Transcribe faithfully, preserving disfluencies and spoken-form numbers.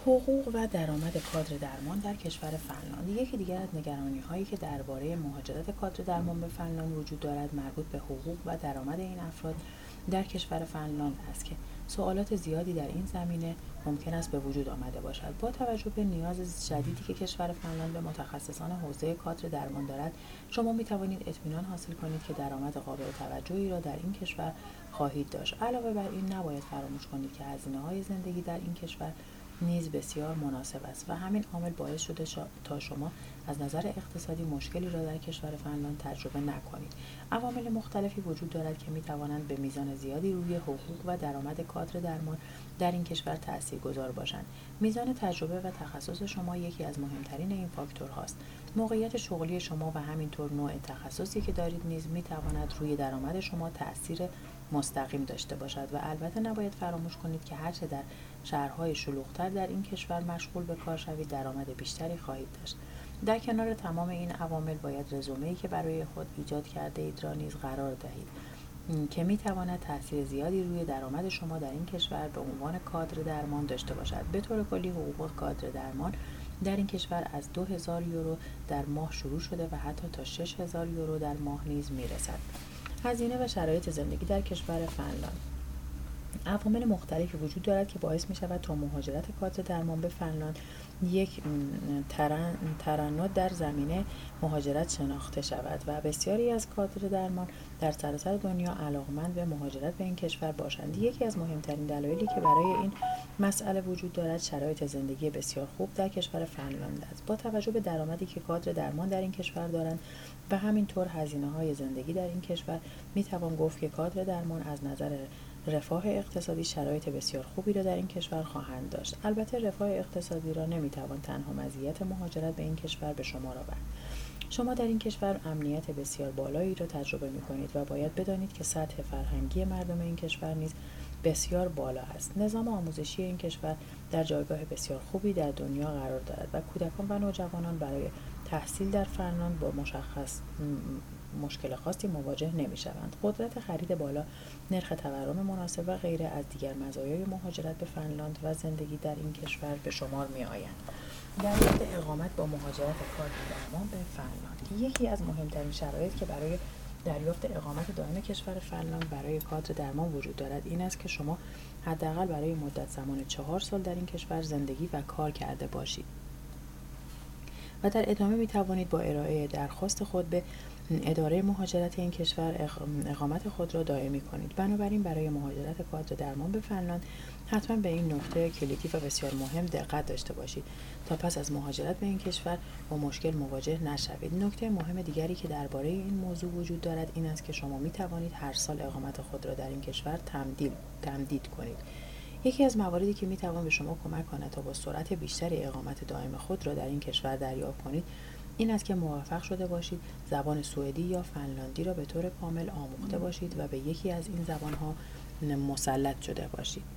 حقوق و درآمد کادر درمان در کشور فنلاند. یکی دیگر از نگرانی‌هایی که درباره مهاجرت کادر درمان به فنلاند وجود دارد مربوط به حقوق و درآمد این افراد در کشور فنلاند است که سوالات زیادی در این زمینه ممکن است به وجود آمده باشد. با توجه به نیاز شدیدی که کشور فنلاند به متخصصان حوزه کادر درمان دارد، شما می توانید اطمینان حاصل کنید که درآمد قابل توجهی را در این کشور خواهید داشت. علاوه بر این نباید فراموش کنید که هزینه‌های زندگی در این کشور نیز بسیار مناسب است و همین عامل باعث شده تا شما از نظر اقتصادی مشکلی را در کشور فنلاند تجربه نکنید. عوامل مختلفی وجود دارد که می توانند به میزان زیادی روی حقوق و درآمد کادر درمان در این کشور تاثیرگذار باشند. میزان تجربه و تخصص شما یکی از مهمترین این فاکتورهاست. موقعیت شغلی شما و همینطور نوع تخصصی که دارید نیز می تواند روی درآمد شما تأثیر مستقیم داشته باشد و البته نباید فراموش کنید که هرچه در شهرهای شلوغ‌تر در این کشور مشغول به کار شوید، درآمد بیشتری خواهید داشت. در کنار تمام این عوامل باید رزومه‌ای که برای خود ایجاد کرده اید را نیز قرار دهید که می تواند تأثیر زیادی روی درآمد شما در این کشور به عنوان کادر درمان داشته باشد. به طور کلی حقوق کادر درمان در این کشور از دو هزار یورو در ماه شروع شده و حتی تا شش هزار یورو در ماه نیز می رسد. هزینه و شرایط زندگی در کشور فنلاند. عوامل مختلفی وجود دارد که باعث می شود تا مهاجرت کادر درمان به فنلاند یک ترن، ترنم در زمینه مهاجرت شناخته شود و بسیاری از کادر درمان در سراسر دنیا علاقمند به مهاجرت به این کشور باشند. یکی از مهمترین دلایلی که برای این مسئله وجود دارد شرایط زندگی بسیار خوب در کشور فنلاند است. با توجه به درآمدی که کادر درمان در این کشور دارند و همینطور هزینه‌های زندگی در این کشور می توان گفت که کادر درمان از نظر رفاه اقتصادی شرایط بسیار خوبی را در این کشور خواهند داشت. البته رفاه اقتصادی را نمیتوان تنها مزیت مهاجرت به این کشور به شمار آورد. شما در این کشور امنیت بسیار بالایی را تجربه می‌کنید و باید بدانید که سطح فرهنگی مردم این کشور نیز بسیار بالا است. نظام آموزشی این کشور در جایگاه بسیار خوبی در دنیا قرار دارد و کودکان و نوجوانان برای تحصیل در فنلاند با مشخص مشکل خاصی مواجه نمی‌شوند. قدرت خرید بالا، نرخ تورم مناسب و غیره از دیگر مزایای مهاجرت به فنلاند و زندگی در این کشور به شمار می‌آیند. دریافت اقامت با مهاجرت کادر درمان به فنلاند. یکی از مهمترین شرایط که برای دریافت اقامت دائم کشور فنلاند برای کادر درمان وجود دارد این است که شما حداقل برای مدت زمان چهار سال در این کشور زندگی و کار کرده باشید و در ادامه می توانید با ارائه درخواست خود به اداره مهاجرت این کشور اقامت خود را دائمی کنید. بنابراین برای مهاجرت کادر درمان به فنلاند حتما به این نکته کلیدی و بسیار مهم دقت داشته باشید تا پس از مهاجرت به این کشور با مشکل مواجه نشوید. نکته مهم دیگری که درباره این موضوع وجود دارد این است که شما می توانید هر سال اقامت خود را در این کشور تمدید تمدید کنید. یکی از مواردی که می توان به شما کمک کند تا با سرعت بیشتری اقامت دائم خود را در این کشور دریافت کنید این است که موفق شده باشید زبان سوئدی یا فنلاندی را به طور کامل آموخته باشید و به یکی از این زبان‌ها مسلط شده باشید.